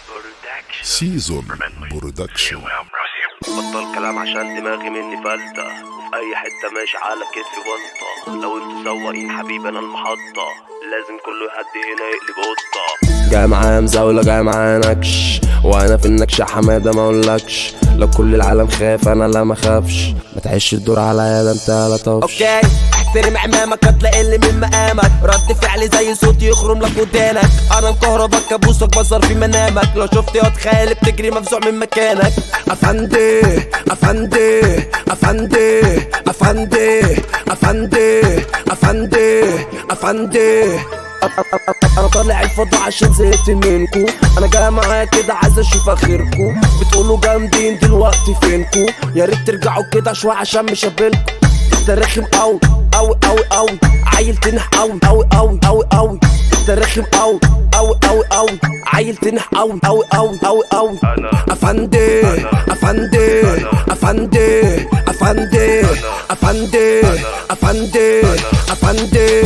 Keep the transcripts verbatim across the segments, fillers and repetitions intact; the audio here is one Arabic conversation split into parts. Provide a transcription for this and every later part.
سيزون برودكشن. بطل كلام عشان دماغي مني فلتة، وفي اي حتة ماشي على كتفي بلطة. لو انتوا سواقين حبيبي انا المحطة، لازم كله يهدي هنا يقلب قطة. جاي معايا مزاولة جاي معايا نكش، وانا في النكش يا حمادة ما اقولكش. لو كل العالم خاف انا لا ما خافش، ما تعيش الدور عليا ده انت لا طفش. اوكي احترم عمامك هتلاقي اللي من مقامك، رد فعلي زي صوت يخرم لك ودانك. انا مكهربك كابوسك بظهر في منامك، لو شفت ياض خيال بتجري مفزوع من مكانك. افندي افندي افندي افندي افندي افندي افندي انا طالع الفضا عشان زهقت منكو. انا جاي معايا كده عايز اشوف اخركو، بتقولوا جامدين دلوقتي فينكو؟ يا ريت ترجعوا كده شويه عشان مش قابلكو. انت رخم اوي اوي اوي اوي، عيل تنح اوي اوي اوي اوي اوي. انت رخم اوي اوي اوي اوي، عيل تنح اوي اوي اوي اوي اوي. افندي افندي افندي افندي افندي افندي افندي.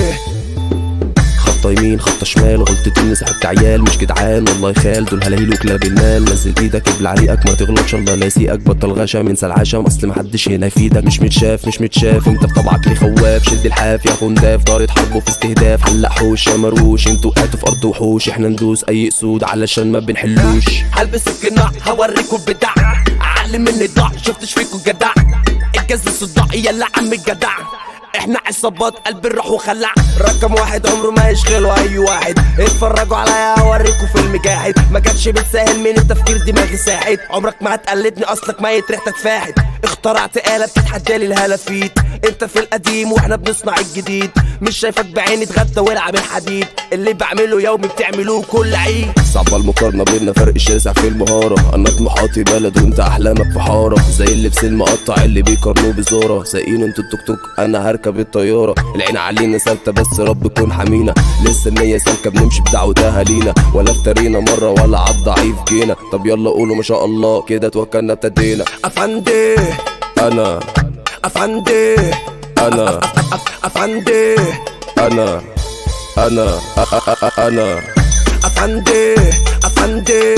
خطة يمين خطة شمال غلطت اني سحبت عيال مش جدعان والله خال، دول هلاهيل وكلاب النال. نزل ايدك ابلع ريقك ما تغلطش الله لا يسيئك، بطل غشم انسى العشم اصل محدش هنا يفيدك. مش متشاف مش متشاف انت في طبعك ليه خواف، شد الحاف يا خنداف دارت حرب وفي استهداف. حلق حوش يا مروش انتوا وقعتوا في ارض وحوش، احنا ندوس اي اسود علشان ما بنحلوش. هلبس القناع هوريكوا البدع، اعلم مني ضاع شفتش فيكوا جدع. الجز الصداع يلا عم الجدع، احنا عصابات قلب الروح وخلع. رقم واحد عمره ما يشغله اي واحد، اتفرجوا عليا اوريكوا فيلم جاحد. ما جاتش بالساهل من التفكير دماغي ساحت، عمرك ما هتقلدني اصلك ميت ريحتك فاحت. اخترعت آلة بتتحدالي الهلافيت، انت في القديم واحنا بنصنع الجديد. مش شايفك بعيني اتغدى والعب الحديد، اللي بعمله يومي بتعملوه كل عيد. صعبة المقارنة بينا فرق شاسع في المهارة، انا طموحاتي بلد وانت احلامك في حارة. زي اللبس المقطع اللي بيقارنوه بزورة، سايقين انتوا التوك توك انا هركب الطيارة. العين علينا ثابتة بس رب يكون حمينا، لسه النية سالكة بنمشي بدعوة اهالينا. ولا افترينا مرة ولا عالضعيف جينا، طب يلا قولوا ما شاء الله كده توكلنا ابتدينا. افندي انا افندي انا افندي انا انا انا افندي افندي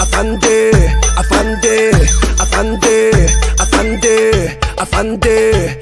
افندي افندي افندي افندي افندي